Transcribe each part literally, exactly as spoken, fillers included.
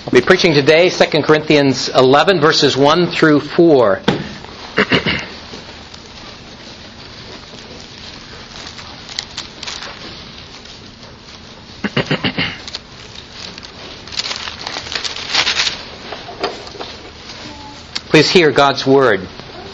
I'll be preaching today Second Corinthians eleven, verses one through four. Please hear God's word.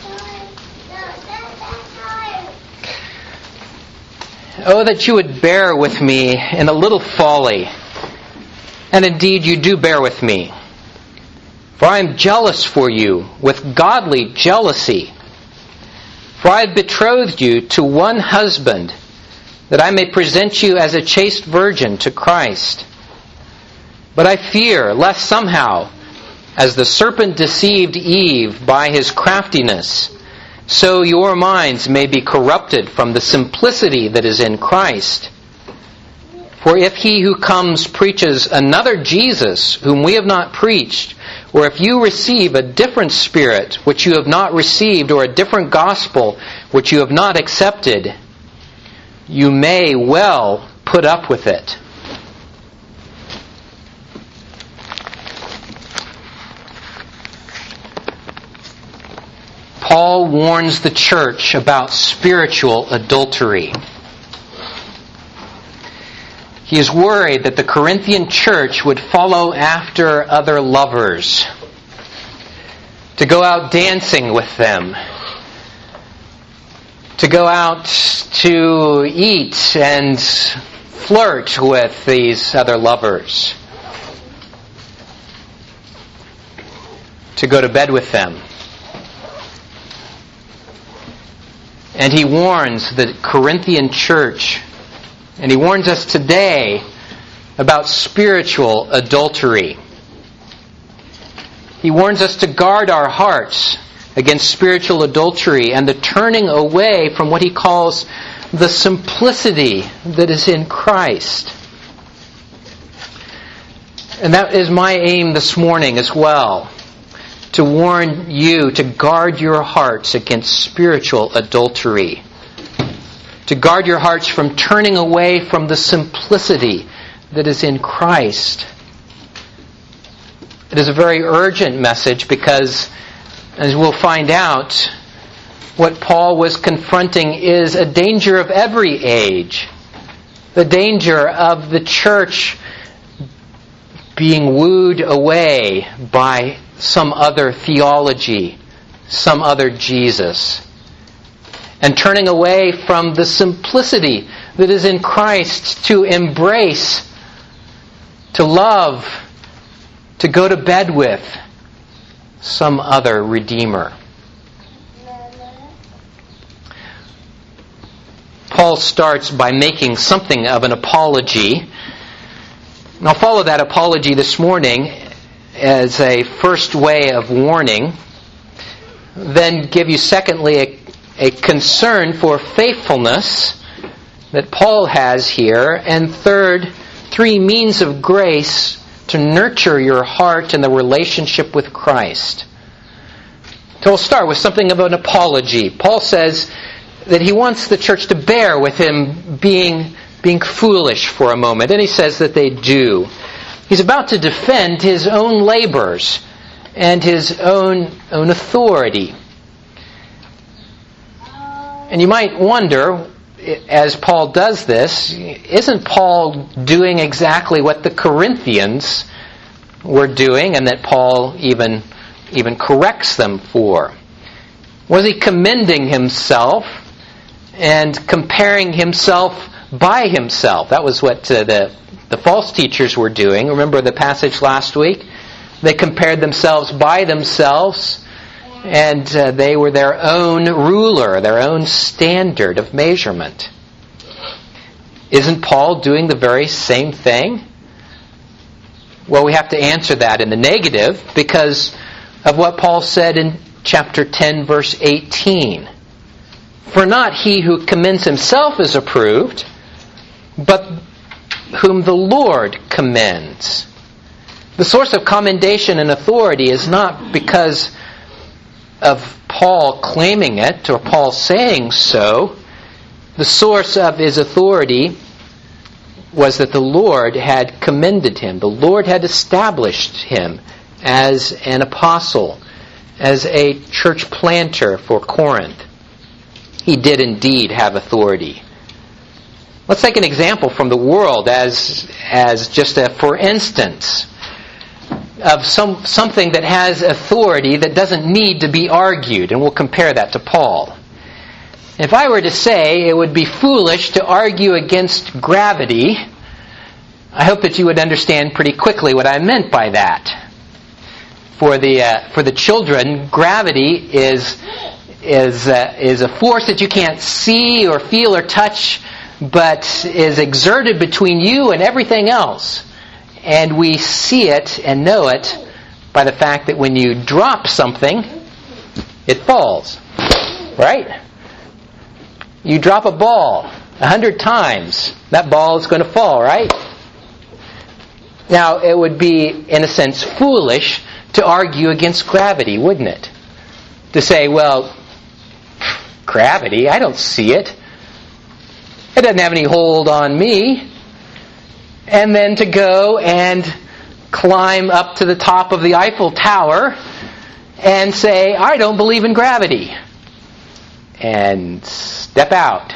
Oh, that you would bear with me in a little folly. And indeed you do bear with me. For I am jealous for you with godly jealousy. For I have betrothed you to one husband, that I may present you as a chaste virgin to Christ. But I fear lest somehow, as the serpent deceived Eve by his craftiness, so your minds may be corrupted from the simplicity that is in Christ. For if he who comes preaches another Jesus, whom we have not preached, or if you receive a different spirit, which you have not received, or a different gospel, which you have not accepted, you may well put up with it. Paul warns the church about spiritual adultery. He is worried that the Corinthian church would follow after other lovers, to go out dancing with them, to go out to eat and flirt with these other lovers, to go to bed with them. And he warns the Corinthian church, and he warns us today about spiritual adultery. He warns us to guard our hearts against spiritual adultery and the turning away from what he calls the simplicity that is in Christ. And that is my aim this morning as well, to warn you to guard your hearts against spiritual adultery. To guard your hearts from turning away from the simplicity that is in Christ. It is a very urgent message because, as we'll find out, what Paul was confronting is a danger of every age. The danger of the church being wooed away by some other theology, some other Jesus, and turning away from the simplicity that is in Christ to embrace, to love, to go to bed with some other Redeemer. Paul starts by making something of an apology. And I'll follow that apology this morning as a first way of warning, then give you secondly a A concern for faithfulness that Paul has here. And third, three means of grace to nurture your heart in the relationship with Christ. So we'll start with something of an apology. Paul says that he wants the church to bear with him being, being foolish for a moment. And he says that they do. He's about to defend his own labors and his own, own authority. And you might wonder, as Paul does this, isn't Paul doing exactly what the Corinthians were doing and that Paul even, even corrects them for? Was he commending himself and comparing himself by himself? That was what uh, the, the false teachers were doing. Remember the passage last week? They compared themselves by themselves, and uh, they were their own ruler, their own standard of measurement. Isn't Paul doing the very same thing? Well, we have to answer that in the negative because of what Paul said in chapter ten, verse eighteen. For not he who commends himself is approved, but whom the Lord commends. The source of commendation and authority is not because of Paul claiming it or Paul saying so. The source of his authority was that the Lord had commended him. The Lord had established him as an apostle, as a church planter for Corinth. He did indeed have authority. Let's take an example from the world as, as just a for instance of some something that has authority that doesn't need to be argued, and we'll compare that to Paul. If I were to say it would be foolish to argue against gravity, I hope that you would understand pretty quickly what I meant by that. For the uh, for the children, gravity is is uh, is a force that you can't see or feel or touch, but is exerted between you and everything else. And we see it and know it by the fact that when you drop something, it falls. Right? You drop a ball a hundred times, that ball is going to fall, right? Now, it would be, in a sense, foolish to argue against gravity, wouldn't it? To say, well, gravity, I don't see it. It doesn't have any hold on me. And then to go and climb up to the top of the Eiffel Tower and say, I don't believe in gravity. And step out.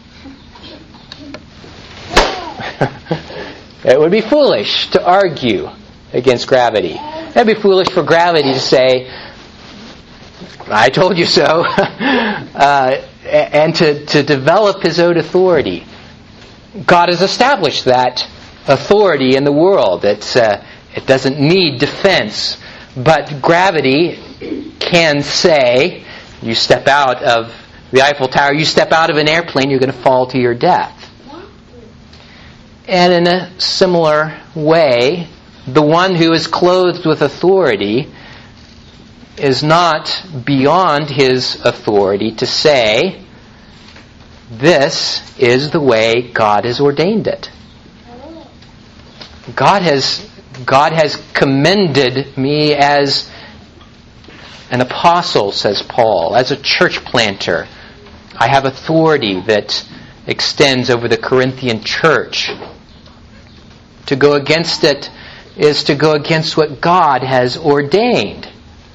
It would be foolish to argue against gravity. It would be foolish for gravity to say, I told you so, uh, and to, to develop his own authority. God has established that authority in the world. It's, uh, it doesn't need defense. But gravity can say, you step out of the Eiffel Tower, you step out of an airplane, you're going to fall to your death. And in a similar way, the one who is clothed with authority is not beyond his authority to say, this is the way God has ordained it. God has God has commended me as an apostle, says Paul, as a church planter. I have authority that extends over the Corinthian church. To go against it is to go against what God has ordained.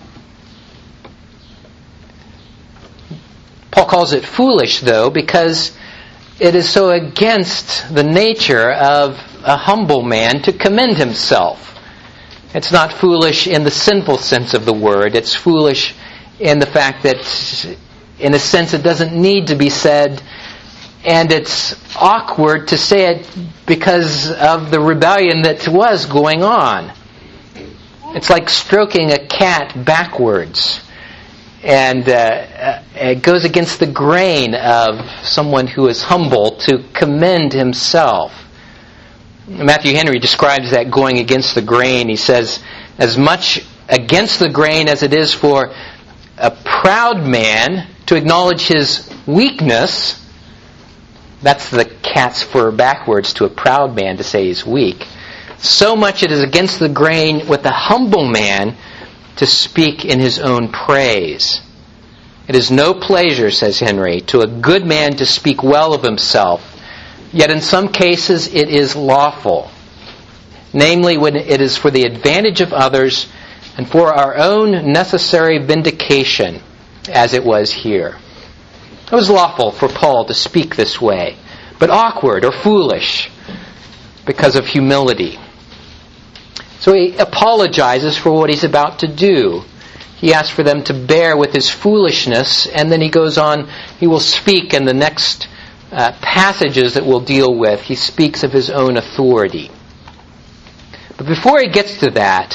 Paul calls it foolish, though, because it is so against the nature of a humble man to commend himself. It's not foolish in the sinful sense of the word. It's foolish in the fact that, in a sense, it doesn't need to be said, and it's awkward to say it because of the rebellion that was going on. It's like stroking a cat backwards. And uh, it goes against the grain of someone who is humble to commend himself. Matthew Henry describes that going against the grain. He says, as much against the grain as it is for a proud man to acknowledge his weakness, that's the cat's fur backwards to a proud man to say he's weak, so much it is against the grain with a humble man to speak in his own praise. It is no pleasure, says Henry, to a good man to speak well of himself, yet in some cases it is lawful, namely when it is for the advantage of others and for our own necessary vindication, as it was here. It was lawful for Paul to speak this way, but awkward or foolish because of humility. So he apologizes for what he's about to do. He asks for them to bear with his foolishness, and then he goes on, he will speak in the next uh, passages that we'll deal with. He speaks of his own authority. But before he gets to that,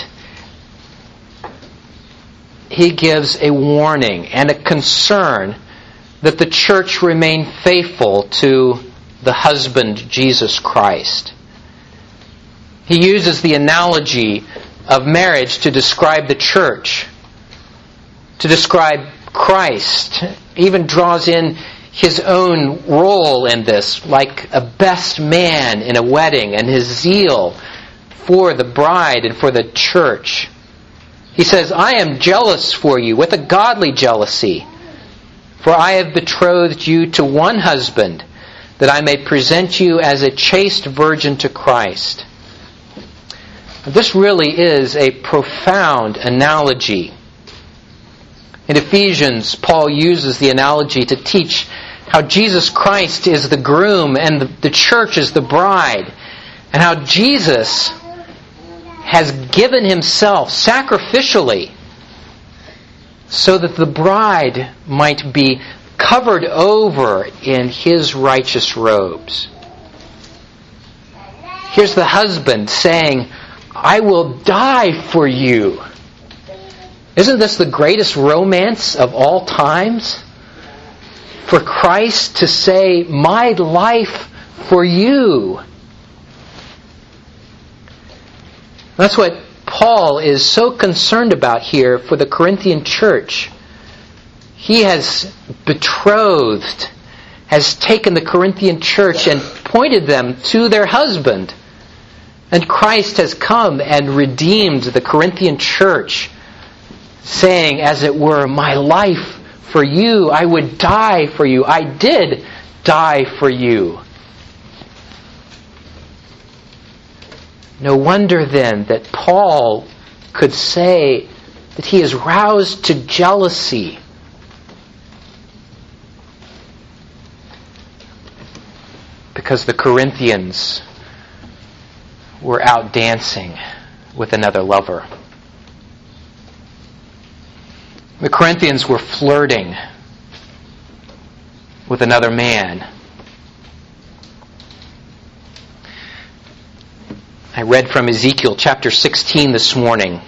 he gives a warning and a concern that the church remain faithful to the husband, Jesus Christ. He uses the analogy of marriage to describe the church, to describe Christ. He even draws in his own role in this, like a best man in a wedding, and his zeal for the bride and for the church. He says, I am jealous for you with a godly jealousy, for I have betrothed you to one husband, that I may present you as a chaste virgin to Christ. This really is a profound analogy. In Ephesians, Paul uses the analogy to teach how Jesus Christ is the groom and the, the church is the bride, and how Jesus has given himself sacrificially so that the bride might be covered over in his righteous robes. Here's the husband saying, I will die for you. Isn't this the greatest romance of all times? For Christ to say, my life for you. That's what Paul is so concerned about here for the Corinthian church. He has betrothed, has taken the Corinthian church and pointed them to their husband. And Christ has come and redeemed the Corinthian church, saying, as it were, my life for you, I would die for you. I did die for you. No wonder then that Paul could say that he is roused to jealousy. Because the Corinthians were out dancing with another lover. The Corinthians were flirting with another man. I read from Ezekiel chapter sixteen this morning.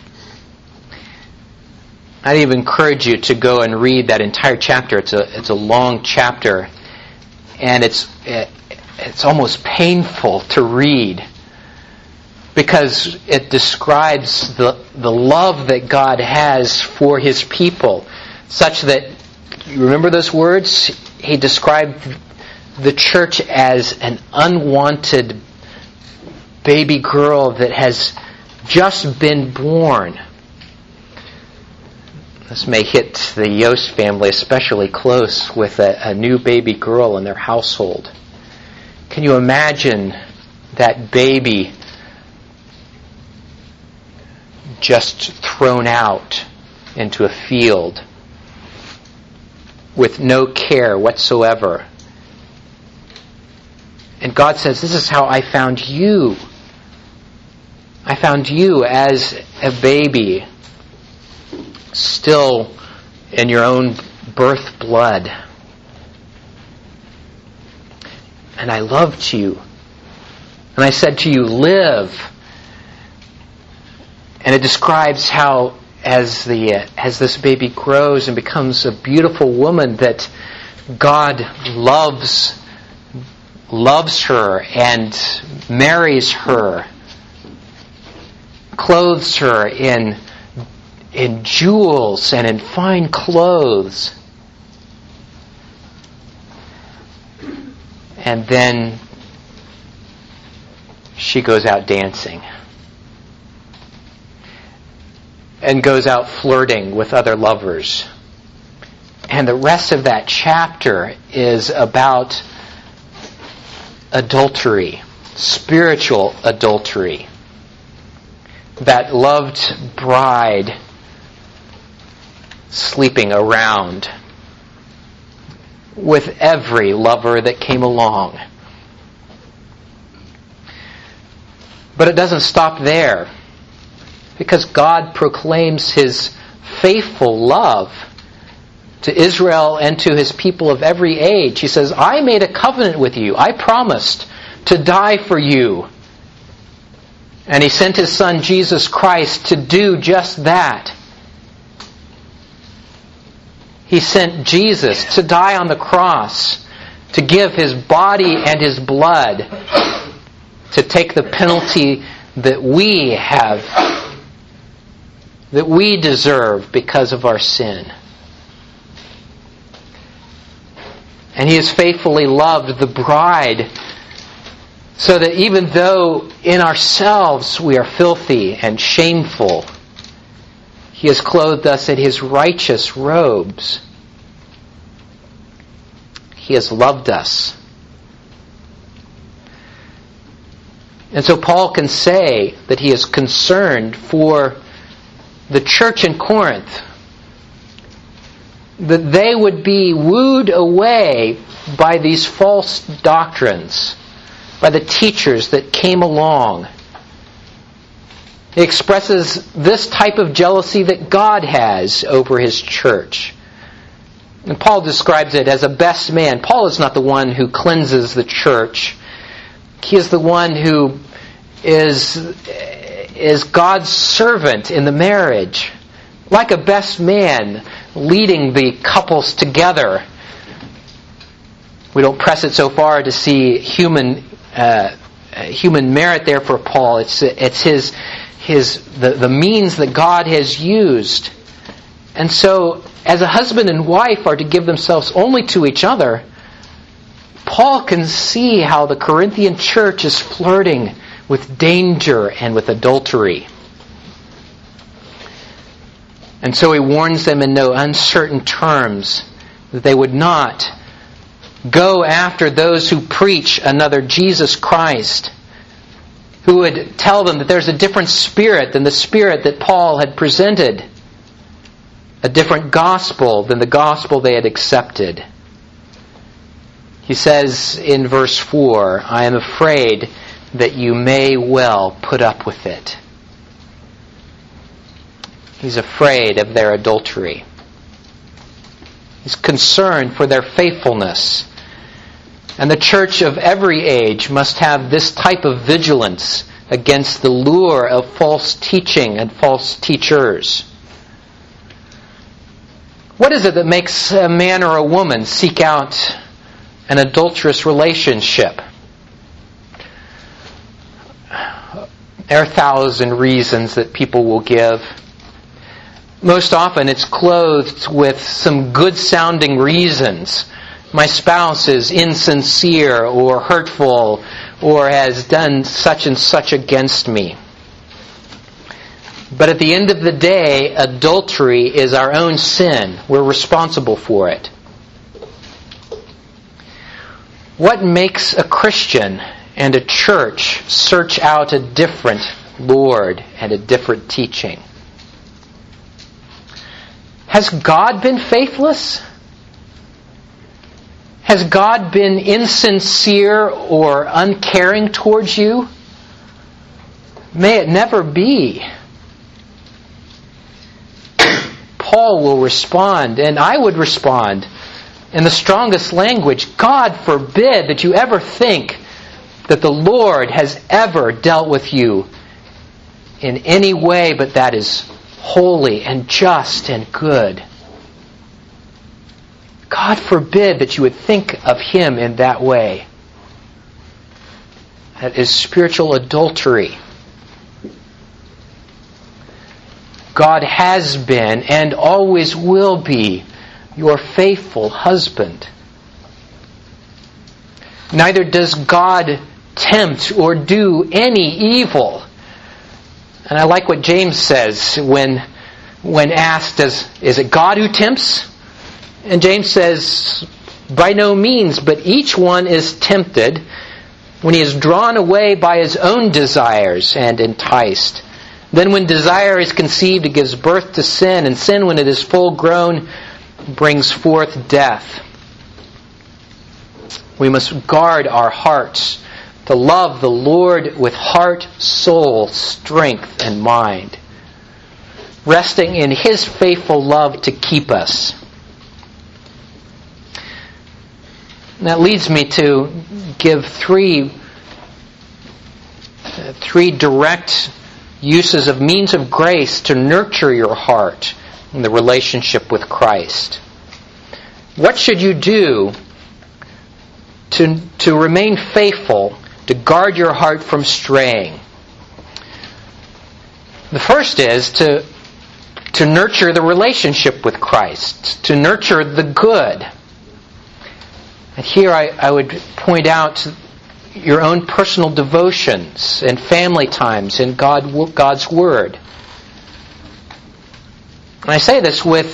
I'd even encourage you to go and read that entire chapter. It's a it's a long chapter, and it's it, it's almost painful to read because it describes the the love that God has for His people, such that, you remember those words? He described the church as an unwanted baby girl that has just been born. This may hit the Yost family especially close with a, a new baby girl in their household. Can you imagine that baby just thrown out into a field with no care whatsoever? And God says, this is how I found you. I found you as a baby, still in your own birth blood. And I loved you. And I said to you, live. And it describes how as the uh, as this baby grows and becomes a beautiful woman, that God loves loves her and marries her, clothes her in in jewels and in fine clothes. And then she goes out dancing and goes out flirting with other lovers. And the rest of that chapter is about adultery, spiritual adultery. That loved bride sleeping around with every lover that came along. But it doesn't stop there, because God proclaims His faithful love to Israel and to His people of every age. He says, I made a covenant with you. I promised to die for you. And He sent His Son, Jesus Christ, to do just that. He sent Jesus to die on the cross, to give His body and His blood, to take the penalty that we have, that we deserve because of our sin. And He has faithfully loved the bride, so that even though in ourselves we are filthy and shameful, He has clothed us in His righteous robes. He has loved us And so Paul can say that he is concerned for the church in Corinth, that they would be wooed away by these false doctrines, by the teachers that came along. He expresses this type of jealousy that God has over His church. And Paul describes it as a best man. Paul is not the one who cleanses the church. He is the one who is, is God's servant in the marriage. Like a best man leading the couples together. We don't press it so far to see human uh, human merit there for Paul. It's it's his his the, the means that God has used. And so, as a husband and wife are to give themselves only to each other, Paul can see how the Corinthian church is flirting with danger and with adultery. And so he warns them in no uncertain terms that they would not go after those who preach another Jesus Christ, who would tell them that there's a different spirit than the spirit that Paul had presented, a different gospel than the gospel they had accepted. He says in verse four, I am afraid that you may well put up with it. He's afraid of their adultery. He's concerned for their faithfulness. And the church of every age must have this type of vigilance against the lure of false teaching and false teachers. What is it that makes a man or a woman seek out an adulterous relationship? There are a thousand reasons that people will give. Most often it's clothed with some good-sounding reasons. My spouse is insincere or hurtful or has done such and such against me. But at the end of the day, adultery is our own sin. We're responsible for it. What makes a Christian and a church search out a different Lord and a different teaching? Has God been faithless? Has God been insincere or uncaring towards you? May it never be. Paul will respond, and I would respond in the strongest language, God forbid that you ever think that the Lord has ever dealt with you in any way but that is holy and just and good. God forbid that you would think of Him in that way. That is spiritual adultery. God has been and always will be your faithful husband. Neither does God tempt or do any evil. And I like what James says when when asked, does, is it God who tempts? And James says, by no means, but each one is tempted when he is drawn away by his own desires and enticed. Then when desire is conceived, it gives birth to sin, and sin, when it is full grown, brings forth death. We must guard our hearts to love the Lord with heart, soul, strength, and mind, resting in His faithful love to keep us. And that leads me to give three, uh, three direct uses of means of grace to nurture your heart in the relationship with Christ. What should you do to, to remain faithful, to guard your heart from straying? The first is to, to nurture the relationship with Christ, to nurture the good. And here I, I would point out your own personal devotions and family times in God, God's Word. And I say this with,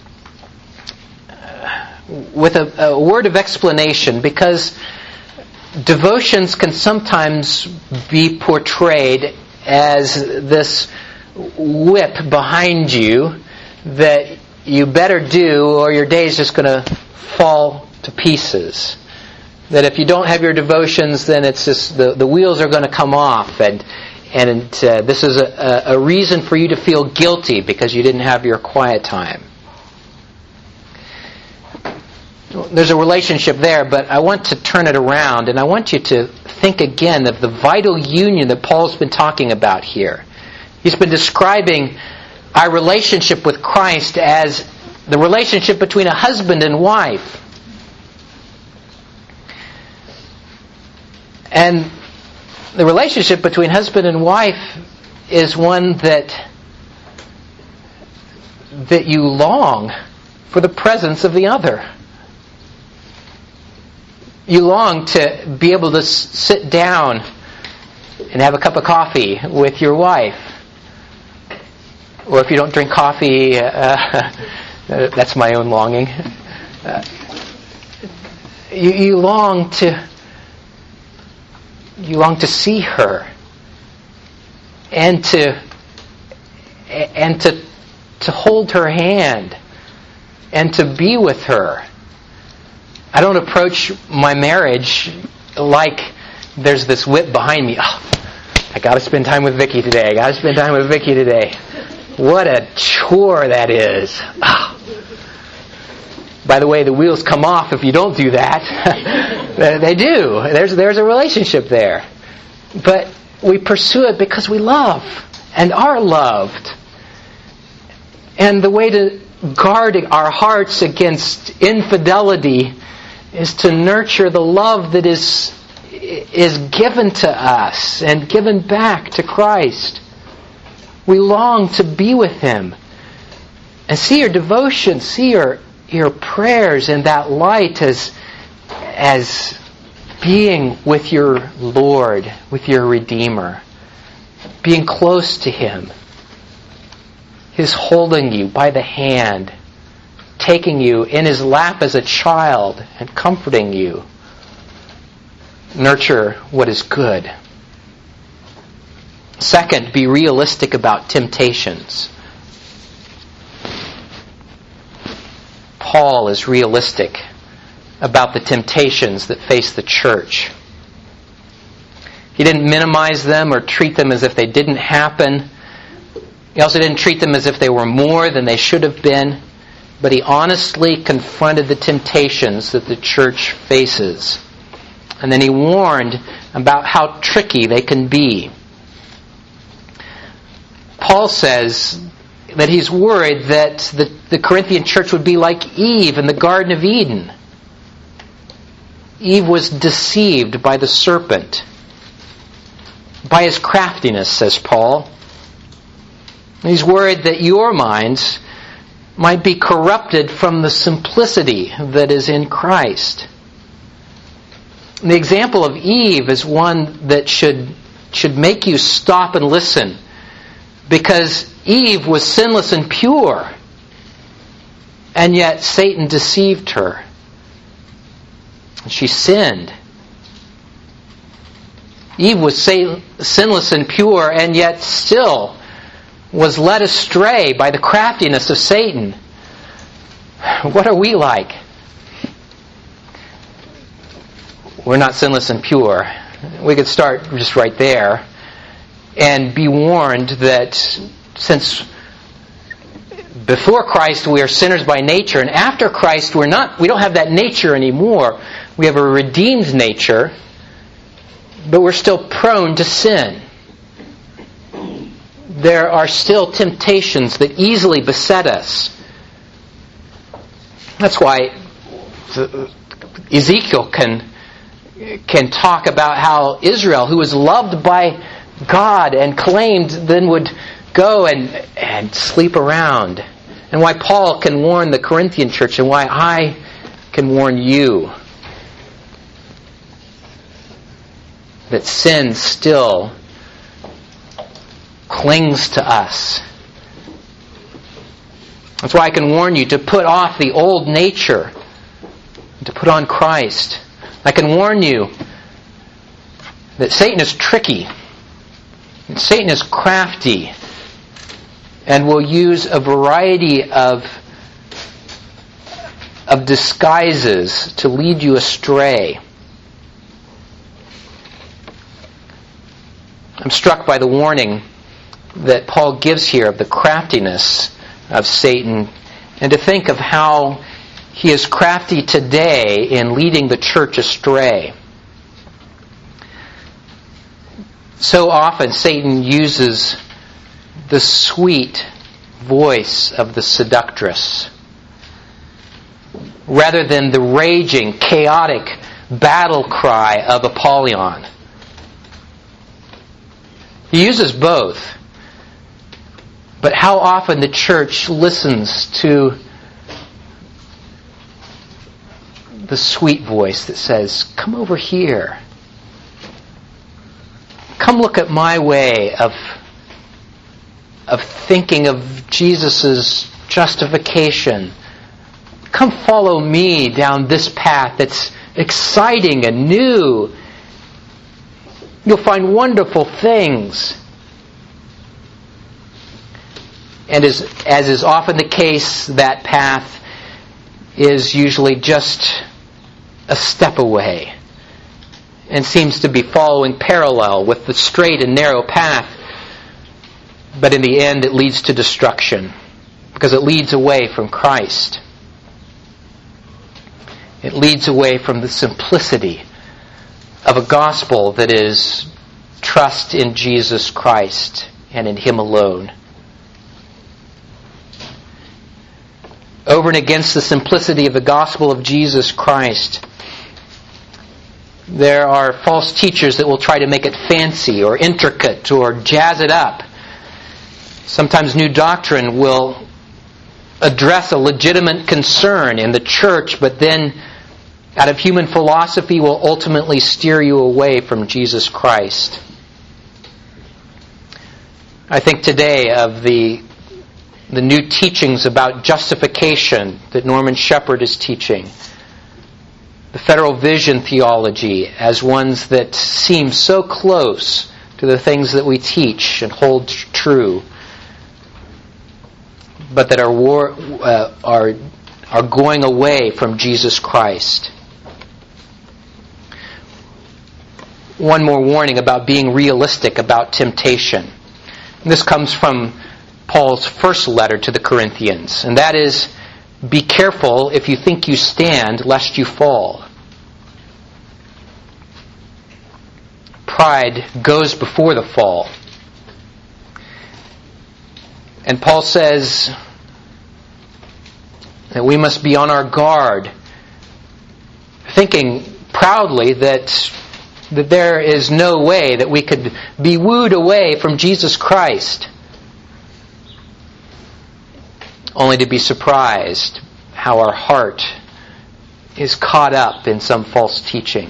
uh, with a, a word of explanation, because devotions can sometimes be portrayed as this whip behind you that you better do or your day is just going to fall to pieces. That if you don't have your devotions, then it's just the, the wheels are going to come off, and and uh, this is a, a reason for you to feel guilty because you didn't have your quiet time. There's a relationship there, but I want to turn it around, and I want you to think again of the vital union that Paul's been talking about here. He's been describing our relationship with Christ as the relationship between a husband and wife. And the relationship between husband and wife is one that that you long for the presence of the other. You long to be able to sit down and have a cup of coffee with your wife. Or if you don't drink coffee, uh, that's my own longing. Uh, you, you long to you long to see her and to and to to hold her hand and to be with her. I don't approach my marriage like there's this whip behind me. Oh, I got to spend time with Vicki today. I got to spend time with Vicki today. What a chore that is. Oh. By the way, the wheels come off if you don't do that. They do. There's there's a relationship there. But we pursue it because we love and are loved. And the way to guard our hearts against infidelity is to nurture the love that is is given to us and given back to Christ. We long to be with Him. And see your devotion, see your your prayers in that light as as being with your Lord, with your Redeemer, being close to Him. His holding you by the hand, taking you in His lap as a child and comforting you. Nurture what is good. Second, be realistic about temptations. Paul is realistic about the temptations that face the church. He didn't minimize them or treat them as if they didn't happen. He also didn't treat them as if they were more than they should have been. But he honestly confronted the temptations that the church faces. And then he warned about how tricky they can be. Paul says that he's worried that the, the Corinthian church would be like Eve in the Garden of Eden. Eve was deceived by the serpent, by his craftiness, says Paul. He's worried that your minds might be corrupted from the simplicity that is in Christ. And the example of Eve is one that should should make you stop and listen, because Eve was sinless and pure, and yet Satan deceived her. She sinned. Eve was sinless and pure, and yet still was led astray by the craftiness of Satan. What are we like? We're not sinless and pure. We could start just right there and be warned that since before Christ we are sinners by nature, and after Christ we're not, we don't have that nature anymore. We have a redeemed nature, but we're still prone to sin. There are still temptations that easily beset us. That's why Ezekiel can can talk about how Israel, who was loved by God and claimed, then would go and, and sleep around. And why Paul can warn the Corinthian church, and why I can warn you that sin still clings to us. That's why I can warn you to put off the old nature and to put on Christ. I can warn you that Satan is tricky. Satan is crafty and will use a variety of, of disguises to lead you astray. I'm struck by the warning that Paul gives here of the craftiness of Satan, and to think of how he is crafty today in leading the church astray. So often Satan uses the sweet voice of the seductress rather than the raging, chaotic battle cry of Apollyon. He uses both. But how often the church listens to the sweet voice that says, "Come over here. Come look at my way of, of thinking of Jesus' justification. Come follow me down this path that's exciting and new. You'll find wonderful things." And as, as is often the case, that path is usually just a step away and seems to be following parallel with the straight and narrow path. But in the end, it leads to destruction because it leads away from Christ. It leads away from the simplicity of a gospel that is trust in Jesus Christ and in Him alone. Over and against the simplicity of the gospel of Jesus Christ, there are false teachers that will try to make it fancy or intricate or jazz it up. Sometimes new doctrine will address a legitimate concern in the church, but then out of human philosophy will ultimately steer you away from Jesus Christ. I think today of the the new teachings about justification that Norman Shepherd is teaching, the federal vision theology as ones that seem so close to the things that we teach and hold true, but that are war, uh, are are going away from Jesus Christ. One more warning about being realistic about temptation. And this comes from Paul's first letter to the Corinthians, and that is, be careful if you think you stand, lest you fall. Pride goes before the fall. And Paul says that we must be on our guard, thinking proudly that, that there is no way that we could be wooed away from Jesus Christ, only to be surprised how our heart is caught up in some false teaching.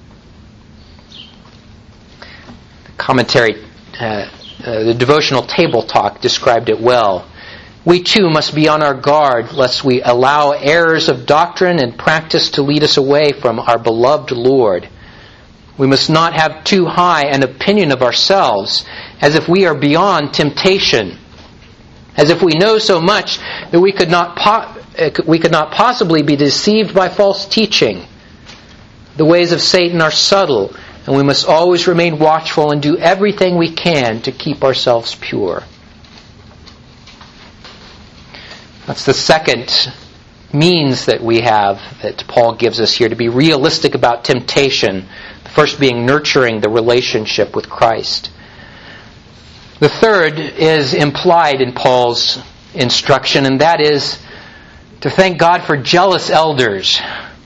The commentary, uh, uh, the devotional table talk described it well. We too must be on our guard lest we allow errors of doctrine and practice to lead us away from our beloved Lord. We must not have too high an opinion of ourselves, as if we are beyond temptation, as if we know so much that we could not po- we could not possibly be deceived by false teaching. The ways of Satan are subtle, and we must always remain watchful and do everything we can to keep ourselves pure. That's the second means that we have, that Paul gives us here, to be realistic about temptation. The first being nurturing the relationship with Christ. The third is implied in Paul's instruction, and that is to thank God for jealous elders.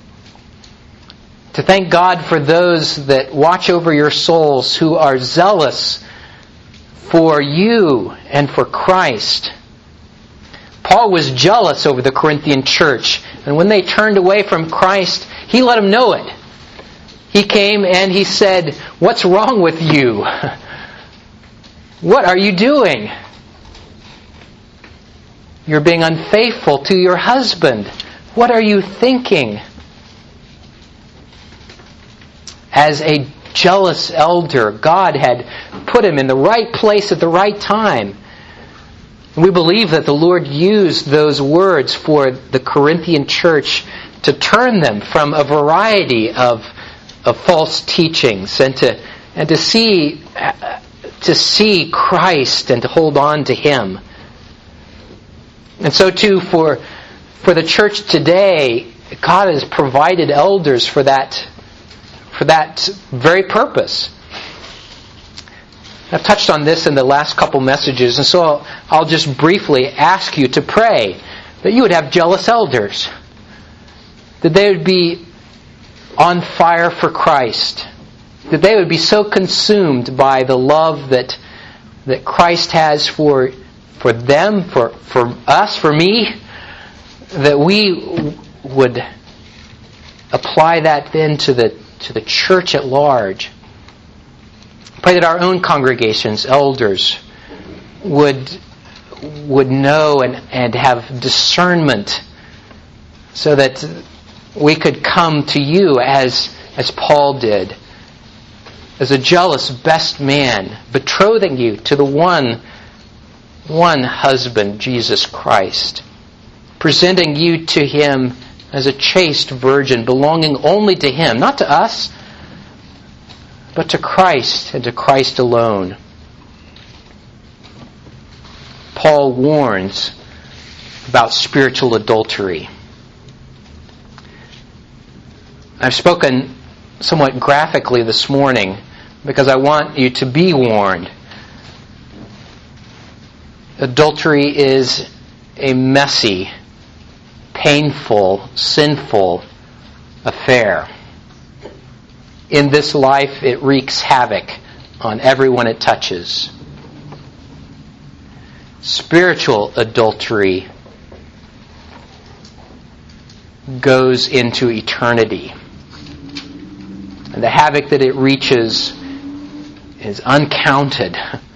To thank God for those that watch over your souls, who are zealous for you and for Christ. Paul was jealous over the Corinthian church, and when they turned away from Christ, he let them know it. He came and he said, "What's wrong with you? What are you doing? You're being unfaithful to your husband. What are you thinking?" As a jealous elder. God had put him in the right place at the right time. And we believe that the Lord used those words for the Corinthian church to turn them from a variety of, of false teachings and to and to see to see Christ and to hold on to Him. And so too for for the church today, God has provided elders for that for that very purpose. I've touched on this in the last couple messages, and so I'll, I'll just briefly ask you to pray that you would have jealous elders, that they would be on fire for Christ, that they would be so consumed by the love that that Christ has for for them, for, for us, for me, that we would apply that then to the to the church at large. Pray that our own congregations, elders, would would know and, and have discernment so that we could come to you as as Paul did, as a jealous best man, betrothing you to the one, one husband, Jesus Christ, presenting you to Him as a chaste virgin, belonging only to Him, not to us, but to Christ and to Christ alone. Paul warns about spiritual adultery. I've spoken somewhat graphically this morning because I want you to be warned. Adultery is a messy, painful, sinful affair. In this life, it wreaks havoc on everyone it touches. Spiritual adultery goes into eternity. And the havoc that it reaches is uncounted.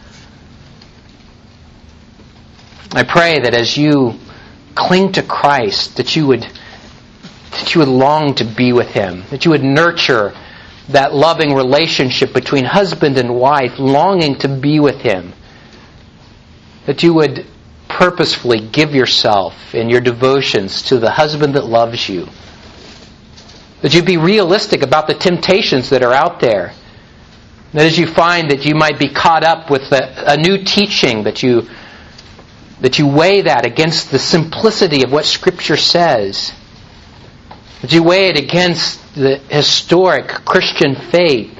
I pray that as you cling to Christ, that you would that you would long to be with Him, that you would nurture that loving relationship between husband and wife, longing to be with Him, that you would purposefully give yourself in your devotions to the husband that loves you, that you be realistic about the temptations that are out there, that as you find that you might be caught up with a, a new teaching, that you that you weigh that against the simplicity of what Scripture says, that you weigh it against the historic Christian faith,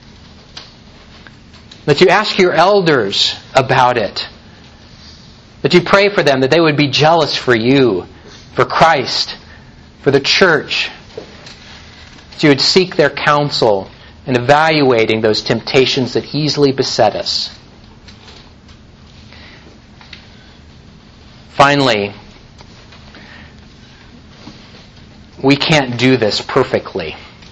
that you ask your elders about it, that you pray for them, that they would be jealous for you, for Christ, for the church, that you would seek their counsel in evaluating those temptations that easily beset us. Finally, we can't do this perfectly.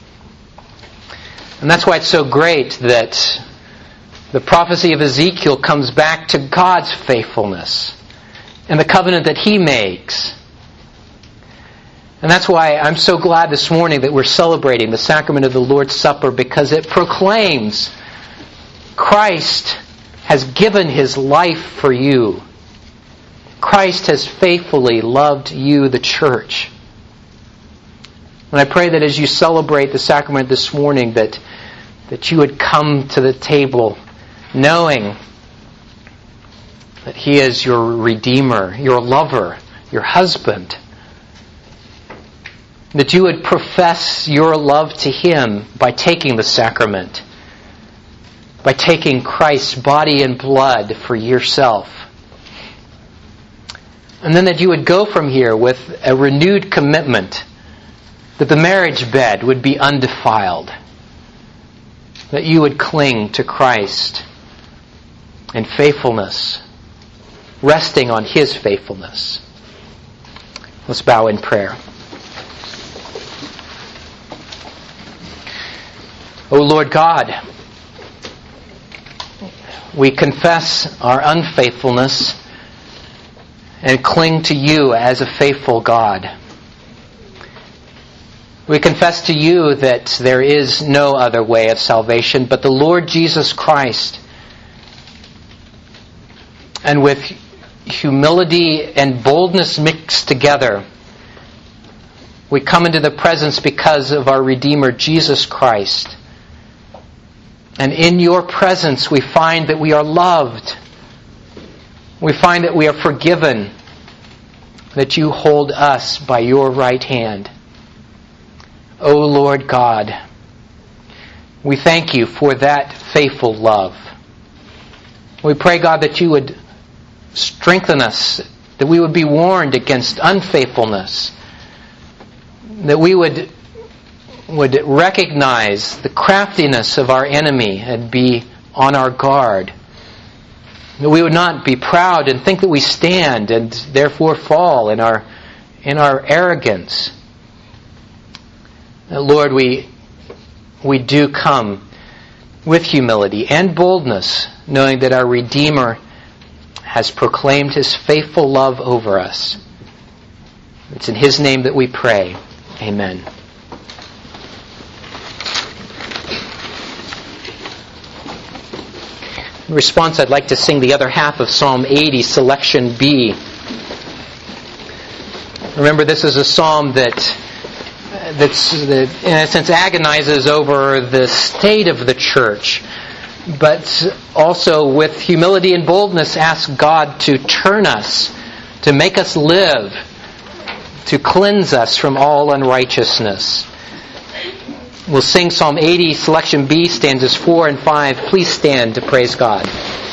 And that's why it's so great that the prophecy of Ezekiel comes back to God's faithfulness and the covenant that He makes. And that's why I'm so glad this morning that we're celebrating the sacrament of the Lord's Supper, because it proclaims Christ has given His life for you. Christ has faithfully loved you, the church. And I pray that as you celebrate the sacrament this morning, that, that you would come to the table knowing that He is your Redeemer, your lover, your husband. That you would profess your love to Him by taking the sacrament, by taking Christ's body and blood for yourself. And then that you would go from here with a renewed commitment that the marriage bed would be undefiled, that you would cling to Christ in faithfulness, resting on His faithfulness. Let's bow in prayer. O Lord God, we confess our unfaithfulness and cling to You as a faithful God. We confess to you that there is no other way of salvation but the Lord Jesus Christ. And with humility and boldness mixed together, we come into the presence because of our Redeemer, Jesus Christ. And in your presence we find that we are loved. We find that we are forgiven, that you hold us by your right hand. O Lord God, we thank you for that faithful love. We pray, God, that you would strengthen us, that we would be warned against unfaithfulness, that we would, would recognize the craftiness of our enemy and be on our guard. That we would not be proud and think that we stand and therefore fall in our, in our arrogance. Lord, we, we do come with humility and boldness, knowing that our Redeemer has proclaimed His faithful love over us. It's in His name that we pray. Amen. In response, I'd like to sing the other half of Psalm eighty, selection B. Remember, this is a psalm that that's that in a sense agonizes over the state of the church, but also with humility and boldness asks God to turn us, to make us live, to cleanse us from all unrighteousness. We'll sing Psalm eighty, selection B, stanzas four and five. Please stand to praise God.